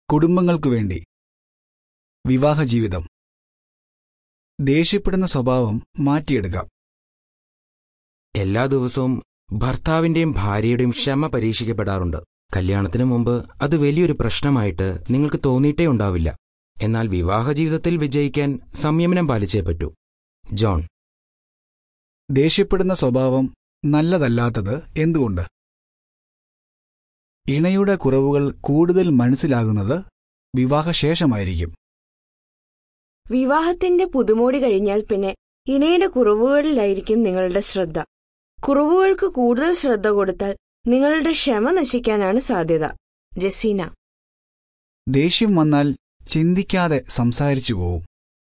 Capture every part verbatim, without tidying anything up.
കുടുംബങ്ങൾക്കു വേണ്ടി. വിവാഹ ജീവിതം. ദേഷ്യപ്പെടുന്ന സ്വഭാവം മാറ്റിയെടുക്കാം. എല്ലാ ദിവസവും ഭർത്താവിന്റെയും ഭാര്യയുടെയും ക്ഷമ പരീക്ഷിക്കപ്പെടാറുണ്ട്. കല്യാണത്തിന് മുമ്പ് അത് വലിയൊരു പ്രശ്നമായിട്ട് നിങ്ങൾക്ക് തോന്നിയിട്ടേ ഉണ്ടാവില്ല. എന്നാൽ വിവാഹ ജീവിതത്തിൽ വിജയിക്കാൻ സംയമനം പാലിച്ചേ പറ്റൂ. ജോൺ. ദേഷ്യപ്പെടുന്ന സ്വഭാവം നല്ലതല്ലാത്തത് എന്തുകൊണ്ട്? ഇണയുടെ കുറവുകൾ കൂടുതൽ മനസ്സിലാകുന്നത് വിവാഹശേഷമായിരിക്കും. വിവാഹത്തിന്റെ പുതുമോടി കഴിഞ്ഞാൽ പിന്നെ ഇണയുടെ കുറവുകളിലായിരിക്കും നിങ്ങളുടെ ശ്രദ്ധ. കുറവുകൾക്ക് കൂടുതൽ ശ്രദ്ധ കൊടുത്താൽ നിങ്ങളുടെ ക്ഷമ നശിക്കാനാണ് സാധ്യത. ജസീന. ദേഷ്യം വന്നാൽ ചിന്തിക്കാതെ സംസാരിച്ചു പോവും.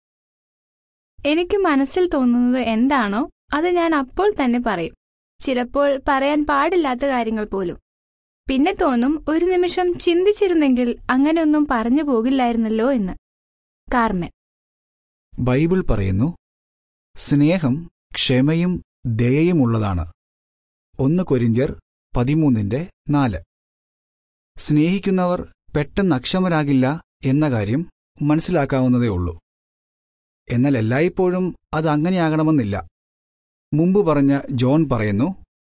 എനിക്ക് മനസ്സിൽ തോന്നുന്നത് എന്താണോ അത് ഞാൻ അപ്പോൾ തന്നെ പറയും. ചിലപ്പോൾ പറയാൻ പാടില്ലാത്ത കാര്യങ്ങൾ പോലും. പിന്നെ തോന്നും ഒരു നിമിഷം ചിന്തിച്ചിരുന്നെങ്കിൽ അങ്ങനെയൊന്നും പറഞ്ഞു പോകില്ലായിരുന്നല്ലോ എന്ന്. കാർമൻ. ബൈബിൾ പറയുന്നു, സ്നേഹം ക്ഷമയും ദയയുമുള്ളതാണ്. ഒന്ന് കൊരിന്ത്യർ പതിമൂന്നിന്റെ നാല്. സ്നേഹിക്കുന്നവർ പെട്ടെന്ന് അക്ഷമരാകില്ല എന്ന കാര്യം മനസ്സിലാക്കാവുന്നതേ ഉള്ളൂ. എന്നാൽ എല്ലായ്പ്പോഴും അത് അങ്ങനെയാകണമെന്നില്ല. മുമ്പ് പറഞ്ഞ ജോൺ പറയുന്നു,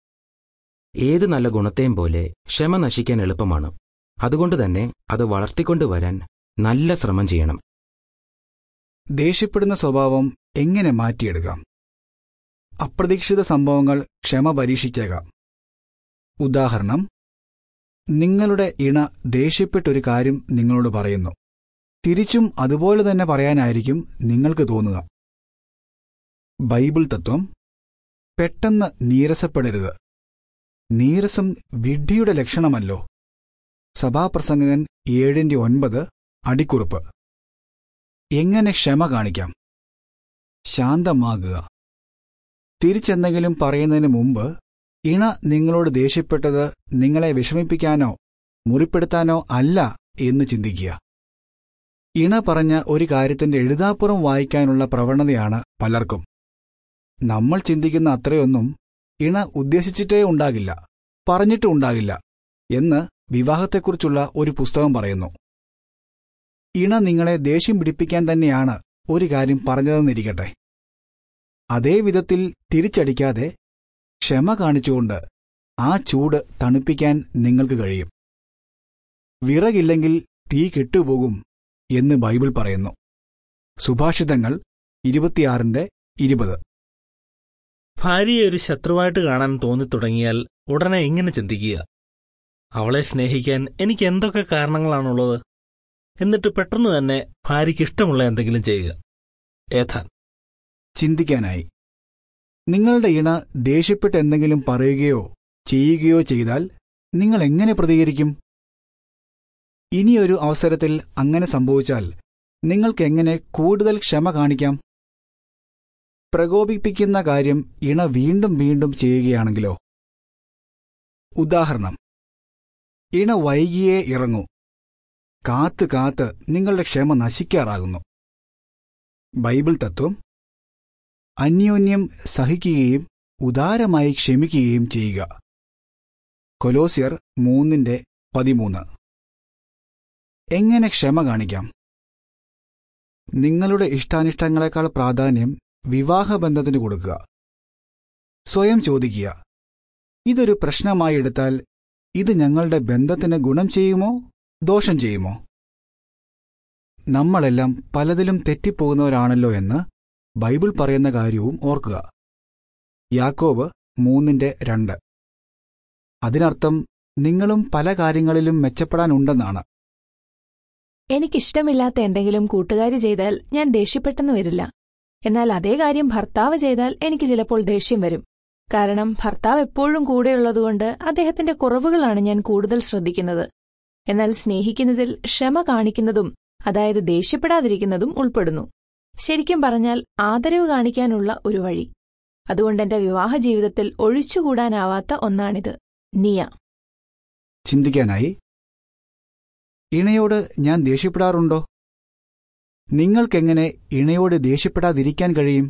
ഏത് നല്ല ഗുണത്തെയും പോലെ ക്ഷമ നശിക്കാൻ എളുപ്പമാണ്. അതുകൊണ്ടുതന്നെ അത് വളർത്തിക്കൊണ്ടുവരാൻ നല്ല ശ്രമം ചെയ്യണം. ദേഷ്യപ്പെടുന്ന സ്വഭാവം എങ്ങനെ മാറ്റിയെടുക്കാം? അപ്രതീക്ഷിത സംഭവങ്ങൾ ക്ഷമ പരീക്ഷിച്ചേക്കാം. ഉദാഹരണം, നിങ്ങളുടെ ഇണ ദേഷ്യപ്പെട്ടൊരു കാര്യം നിങ്ങളോട് പറയുന്നു. തിരിച്ചും അതുപോലെ തന്നെ പറയാനായിരിക്കും നിങ്ങൾക്ക് തോന്നുക. ബൈബിൾ തത്വം: പെട്ടെന്ന് നീരസപ്പെടരുത്. നീരസം വിഡ്ഢിയുടെ ലക്ഷണമല്ലോ. സഭാപ്രസംഗകൻ ഏഴിന്റെ ഒൻപത് അടിക്കുറിപ്പ്. എങ്ങനെ ക്ഷമ കാണിക്കാം? ശാന്തമാകുക. തിരിച്ചെന്തെങ്കിലും പറയുന്നതിന് മുമ്പ് ഇണ നിങ്ങളോട് ദേഷ്യപ്പെട്ടത് നിങ്ങളെ വിഷമിപ്പിക്കാനോ മുറിപ്പെടുത്താനോ അല്ല എന്ന് ചിന്തിക്കുക. ഇണ പറഞ്ഞ ഒരു കാര്യത്തിന്റെ എഴുതാപ്പുറം വായിക്കാനുള്ള പ്രവണതയാണ് പലർക്കും. നമ്മൾ ചിന്തിക്കുന്ന അത്രയൊന്നും ഇണ ഉദ്ദേശിച്ചിട്ടേ ഉണ്ടാകില്ല, പറഞ്ഞിട്ടും ഉണ്ടാകില്ല എന്ന് വിവാഹത്തെക്കുറിച്ചുള്ള ഒരു പുസ്തകം പറയുന്നു. ഇണ നിങ്ങളെ ദേഷ്യം പിടിപ്പിക്കാൻ തന്നെയാണ് ഒരു കാര്യം പറഞ്ഞതെന്നിരിക്കട്ടെ. അതേ വിധത്തിൽ തിരിച്ചടിക്കാതെ ക്ഷമ കാണിച്ചുകൊണ്ട് ആ ചൂട് തണുപ്പിക്കാൻ നിങ്ങൾക്ക് കഴിയും. വിറകില്ലെങ്കിൽ തീ കെട്ടുപോകും എന്ന് ബൈബിൾ പറയുന്നു. സുഭാഷിതങ്ങൾ ഇരുപത്തിയാറിന്റെ ഇരുപത്. ഭാര്യയെ ഒരു ശത്രുവായിട്ട് കാണാൻ തോന്നിത്തുടങ്ങിയാൽ ഉടനെ ഇങ്ങനെ ചിന്തിക്കുക: അവളെ സ്നേഹിക്കാൻ എനിക്ക് എന്തൊക്കെ കാരണങ്ങളാണുള്ളത്? എന്നിട്ട് പെട്ടെന്ന് തന്നെ ഭാര്യയ്ക്ക് ഇഷ്ടമുള്ള എന്തെങ്കിലും ചെയ്യുക. ഏഥാൻ. ചിന്തിക്കാനായി. നിങ്ങളുടെ ഇണ ദേഷ്യപ്പെട്ട് എന്തെങ്കിലും പറയുകയോ ചെയ്യുകയോ ചെയ്താൽ നിങ്ങൾ എങ്ങനെ പ്രതികരിക്കും? ഇനിയൊരു അവസരത്തിൽ അങ്ങനെ സംഭവിച്ചാൽ നിങ്ങൾക്കെങ്ങനെ കൂടുതൽ ക്ഷമ കാണിക്കാം? പ്രകോപിപ്പിക്കുന്ന കാര്യം ഇണ വീണ്ടും വീണ്ടും ചെയ്യുകയാണെങ്കിലോ? ഉദാഹരണം, ഇണ വൈകിയേ ഇറങ്ങൂ. കാത്ത് കാത്ത് നിങ്ങളുടെ ക്ഷമ നശിക്കാറാകുന്നു. ബൈബിൾ തത്വം: അന്യോന്യം സഹിക്കുകയും ഉദാരമായി ക്ഷമിക്കുകയും ചെയ്യുക. കൊലോസ്യർ മൂന്നിന്റെ പതിമൂന്ന്. എങ്ങനെ ക്ഷമ കാണിക്കാം? നിങ്ങളുടെ ഇഷ്ടാനിഷ്ടങ്ങളെക്കാൾ പ്രാധാന്യം വിവാഹബന്ധത്തിന് കൊടുക്കുക. സ്വയം ചോദിക്കുക, ഇതൊരു പ്രശ്നമായി എടുത്താൽ ഇത് ഞങ്ങളുടെ ബന്ധത്തിന് ഗുണം ചെയ്യുമോ ദോഷം ചെയ്യുമോ? നമ്മളെല്ലാം പലതിലും തെറ്റിപ്പോകുന്നവരാണല്ലോ എന്ന് ബൈബിൾ പറയുന്ന കാര്യവും ഓർക്കുക. യാക്കോബ് മൂന്നിന്റെ രണ്ട്. അതിനർത്ഥം നിങ്ങളും പല കാര്യങ്ങളിലും മെച്ചപ്പെടാനുണ്ടെന്നാണ്. എനിക്കിഷ്ടമില്ലാത്ത എന്തെങ്കിലും കൂട്ടുകാരി ചെയ്താൽ ഞാൻ ദേഷ്യപ്പെട്ടെന്ന് വരില്ല. എന്നാൽ അതേ കാര്യം ഭർത്താവ് ചെയ്താൽ എനിക്ക് ചിലപ്പോൾ ദേഷ്യം വരും. കാരണം ഭർത്താവ് എപ്പോഴും കൂടെയുള്ളതുകൊണ്ട് അദ്ദേഹത്തിന്റെ കുറവുകളാണ് ഞാൻ കൂടുതൽ ശ്രദ്ധിക്കുന്നത്. എന്നാൽ സ്നേഹിക്കുന്നതിൽ ക്ഷമ കാണിക്കുന്നതും, അതായത് ദേഷ്യപ്പെടാതിരിക്കുന്നതും ഉൾപ്പെടുന്നു. ശരിക്കും പറഞ്ഞാൽ ആദരവ് കാണിക്കാനുള്ള ഒരു വഴി. അതുകൊണ്ട് എന്റെ വിവാഹ ജീവിതത്തിൽ ഒഴിച്ചുകൂടാനാവാത്ത ഒന്നാണിത്. നിയ. ചിന്തിക്കാനായി. ഇണയോട് ഞാൻ ദേഷ്യപ്പെടാറുണ്ടോ? നിങ്ങൾക്കെങ്ങനെ ഇണയോട് ദേഷ്യപ്പെടാതിരിക്കാൻ കഴിയും?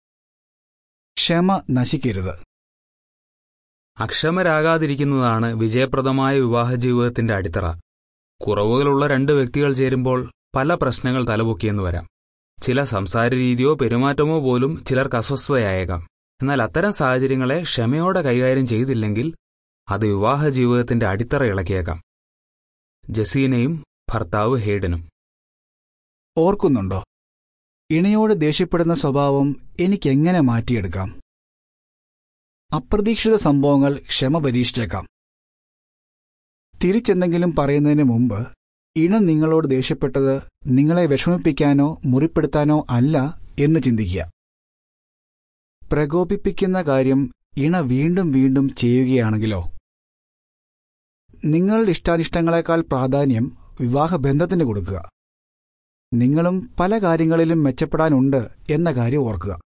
ക്ഷമ നശിക്കരുത്. അക്ഷമരാകാതിരിക്കുന്നതാണ് വിജയപ്രദമായ വിവാഹജീവിതത്തിന്റെ അടിത്തറ. കുറവുകളുള്ള രണ്ട് വ്യക്തികൾ ചേരുമ്പോൾ പല പ്രശ്നങ്ങൾ തലപൊക്കിയെന്ന് വരാം. ചില സംസാര രീതിയോ പെരുമാറ്റമോ പോലും ചിലർക്ക് അസ്വസ്ഥതയായേക്കാം. എന്നാൽ അത്തരം സാഹചര്യങ്ങളെ ക്ഷമയോടെ കൈകാര്യം ചെയ്തില്ലെങ്കിൽ അത് വിവാഹ ജീവിതത്തിന്റെ അടിത്തറ ഇളക്കിയേക്കാം. ജസീനയും ഭർത്താവ് ഹെയ്ഡനും. ഓർക്കുന്നുണ്ടോ, ഇണയോട് ദേഷ്യപ്പെടുന്ന സ്വഭാവം എനിക്കെങ്ങനെ മാറ്റിയെടുക്കാം? അപ്രതീക്ഷിത സംഭവങ്ങൾ ക്ഷമ പരീക്ഷിച്ചേക്കാം. തിരിച്ചെന്തെങ്കിലും പറയുന്നതിന് മുമ്പ് ഇണ നിങ്ങളോട് ദേഷ്യപ്പെട്ടത് നിങ്ങളെ വിഷമിപ്പിക്കാനോ മുറിപ്പെടുത്താനോ അല്ല എന്ന് ചിന്തിക്കുക. പ്രകോപിപ്പിക്കുന്ന കാര്യം ഇണ വീണ്ടും വീണ്ടും ചെയ്യുകയാണെങ്കിലോ? നിങ്ങളുടെ ഇഷ്ടാനിഷ്ടങ്ങളെക്കാൾ പ്രാധാന്യം വിവാഹബന്ധത്തിന് കൊടുക്കുക. നിങ്ങളും പല കാര്യങ്ങളിലും മെച്ചപ്പെടാനുണ്ട് എന്ന കാര്യം ഓർക്കുക.